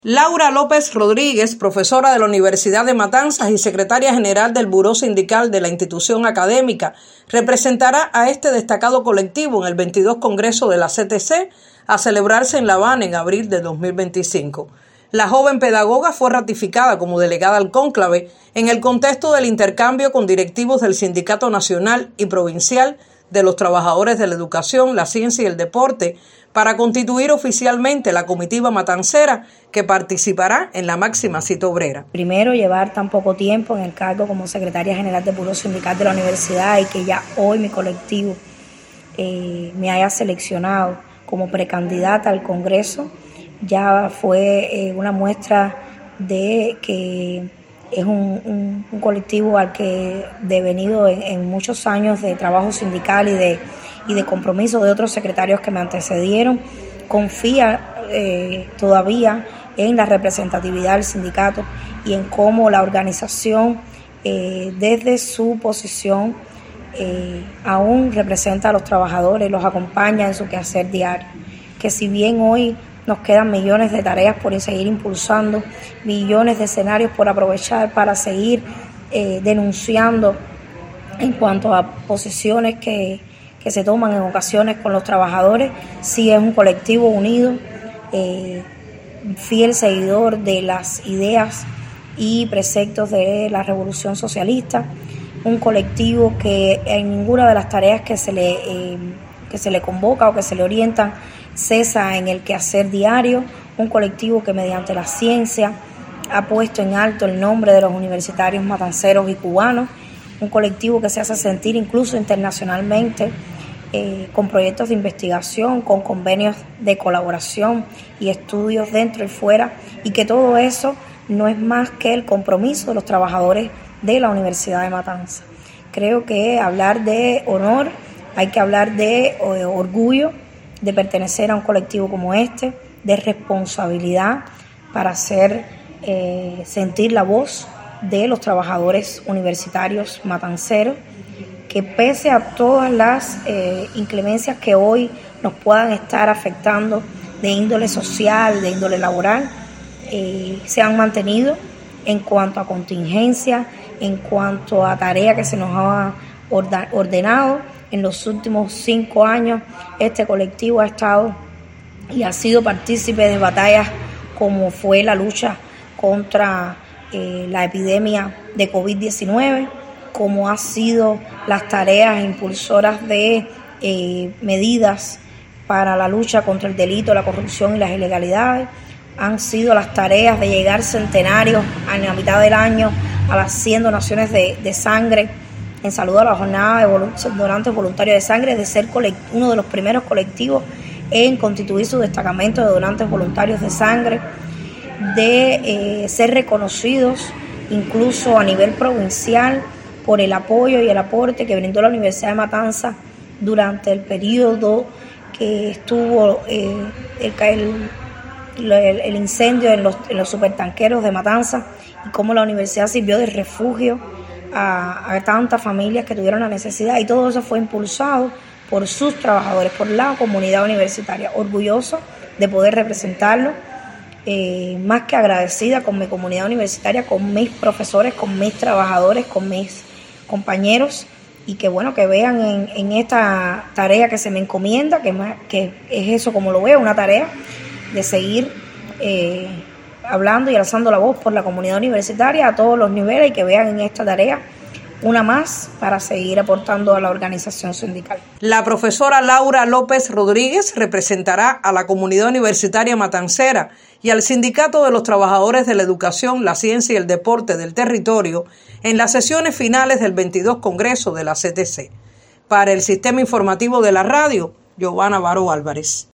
Laura López Rodríguez, profesora de la Universidad de Matanzas y secretaria general del Buró Sindical de la institución académica, representará a este destacado colectivo en el 22 Congreso de la CTC a celebrarse en La Habana en abril de 2025. La joven pedagoga fue ratificada como delegada al cónclave en el contexto del intercambio con directivos del Sindicato Nacional y Provincial de los Trabajadores de la Educación, la Ciencia y el Deporte, para constituir oficialmente la comitiva matancera que participará en la máxima cita obrera. Primero, llevar tan poco tiempo en el cargo como secretaria general del Buró Sindical de la Universidad y que ya hoy mi colectivo me haya seleccionado como precandidata al Congreso, ya fue una muestra de que es un colectivo al que devenido en muchos años de trabajo sindical y de compromiso de otros secretarios que me antecedieron, confía todavía en la representatividad del sindicato y en cómo la organización desde su posición aún representa a los trabajadores, los acompaña en su quehacer diario, que si bien hoy nos quedan millones de tareas por seguir impulsando, millones de escenarios por aprovechar para seguir denunciando en cuanto a posiciones que se toman en ocasiones con los trabajadores. Sí es un colectivo unido, fiel seguidor de las ideas y preceptos de la Revolución Socialista, un colectivo que en ninguna de las tareas que se le convoca o que se le orientan cesa en el quehacer diario, un colectivo que mediante la ciencia ha puesto en alto el nombre de los universitarios matanceros y cubanos, un colectivo que se hace sentir incluso internacionalmente con proyectos de investigación, con convenios de colaboración y estudios dentro y fuera, y que todo eso no es más que el compromiso de los trabajadores de la Universidad de Matanzas. Creo que hablar de honor, hay que hablar de orgullo, de pertenecer a un colectivo como este, de responsabilidad para hacer sentir la voz de los trabajadores universitarios matanceros, que pese a todas las inclemencias que hoy nos puedan estar afectando de índole social, de índole laboral, se han mantenido en cuanto a contingencia, en cuanto a tarea que se nos ha ordenado. En los últimos 5 años este colectivo ha estado y ha sido partícipe de batallas como fue la lucha contra la epidemia de COVID-19, como ha sido las tareas impulsoras de medidas para la lucha contra el delito, la corrupción y las ilegalidades, han sido las tareas de llegar centenarios a la mitad del año a las 100 donaciones de sangre en saludo a la jornada de donantes voluntarios de sangre, de ser uno de los primeros colectivos en constituir su destacamento de donantes voluntarios de sangre, de ser reconocidos incluso a nivel provincial por el apoyo y el aporte que brindó la Universidad de Matanzas durante el periodo que estuvo el incendio en los supertanqueros de Matanzas, y cómo la universidad sirvió de refugio a tantas familias que tuvieron la necesidad, y todo eso fue impulsado por sus trabajadores, por la comunidad universitaria. Orgulloso de poder representarlo, más que agradecida con mi comunidad universitaria, con mis profesores, con mis trabajadores, con mis compañeros, y que bueno, que vean en esta tarea que se me encomienda, que es eso como lo veo, una tarea de seguir hablando y alzando la voz por la comunidad universitaria a todos los niveles, y que vean en esta tarea una más para seguir aportando a la organización sindical. La profesora Laura López Rodríguez representará a la comunidad universitaria matancera y al Sindicato de los Trabajadores de la Educación, la Ciencia y el Deporte del territorio en las sesiones finales del 22 Congreso de la CTC. Para el Sistema Informativo de la Radio, Giovanna Baro Álvarez.